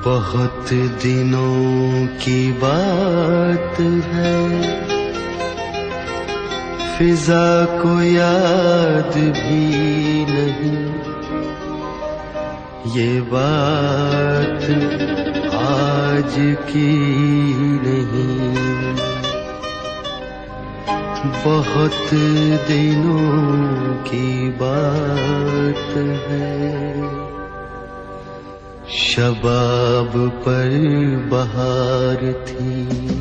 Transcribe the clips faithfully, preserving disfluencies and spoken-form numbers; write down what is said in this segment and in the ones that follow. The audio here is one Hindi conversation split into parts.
बहुत दिनों की बात है, फिजा को याद भी नहीं। ये बात आज की नहीं, बहुत दिनों की बात है। शबाब पर बहार थी,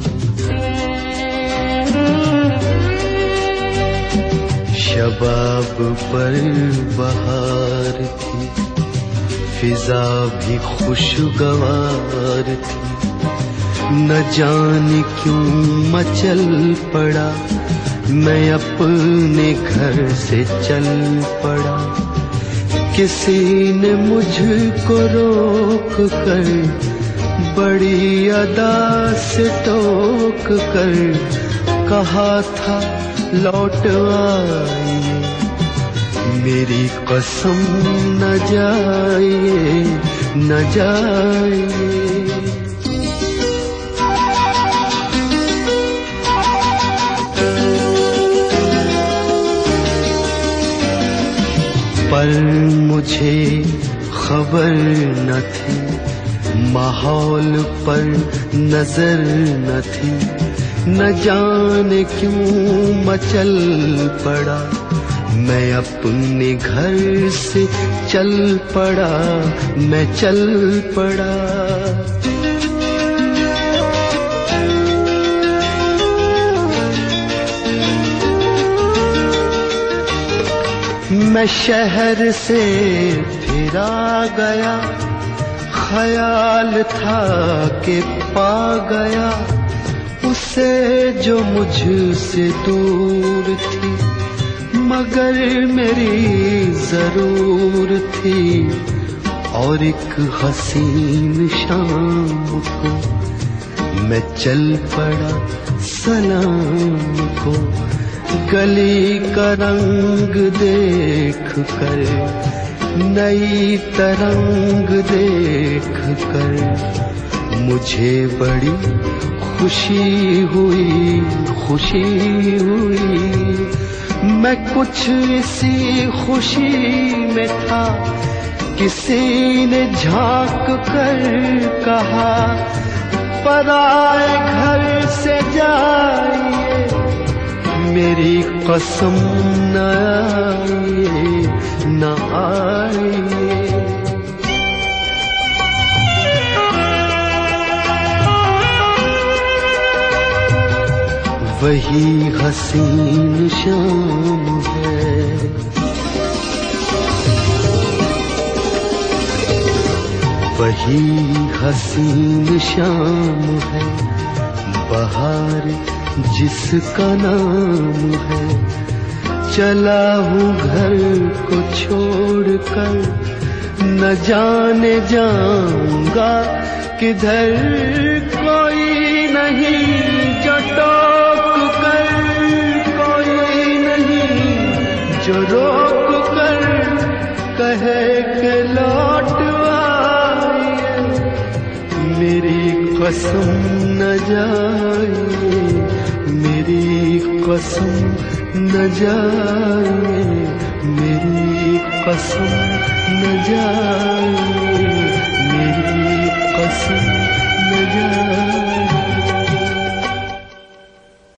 शबाब पर बहार थी, फिजा भी खुशगवार थी। न जाने क्यों मचल पड़ा, मैं अपने घर से चल पड़ा। किसी ने मुझको रोक कर, बड़ी अदा से टोक कर कहा था लौट आइए, मेरी कसम न जाइए न जाइए। पर मुझे खबर न थी, माहौल पर नजर न थी। न जाने क्यों मचल पड़ा, मैं अपने घर से चल पड़ा, मैं चल पड़ा। मैं शहर से फिरा गया, ख्याल था कि पा गया उसे जो मुझसे दूर थी, मगर मेरी जरूर थी। और एक हसीन शाम को मैं चल पड़ा सलाम को, गली का रंग देख कर, नई तरंग देख कर मुझे बड़ी खुशी हुई, खुशी हुई। मैं कुछ इसी खुशी में था, किसी ने झांक कर कहा पराए घर से जाइए, मेरी कसम न आइए न आइए। वही हसीन शाम है, वही हसीन शाम है, बहार जिसका नाम है। चला हूँ घर को छोड़कर, न जाने जाऊंगा किधर। कोई नहीं जो टोक कर, कोई नहीं जो रोक कर कहे के लौट आइए, मेरी कसम न जाइए, मेरी कसम न जाइए, मेरी कसम न जाइए।